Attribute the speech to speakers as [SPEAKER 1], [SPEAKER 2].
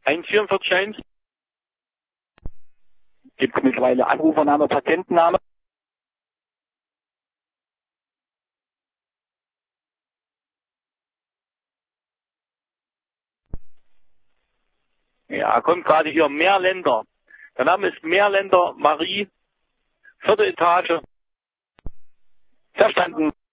[SPEAKER 1] 144.1.
[SPEAKER 2] Gibt es mittlerweile Anrufername, Patentenname?
[SPEAKER 1] Ja, kommt gerade hier Meerländer. Der Name ist Meerländer Marie, 4. Etage.
[SPEAKER 2] Verstanden.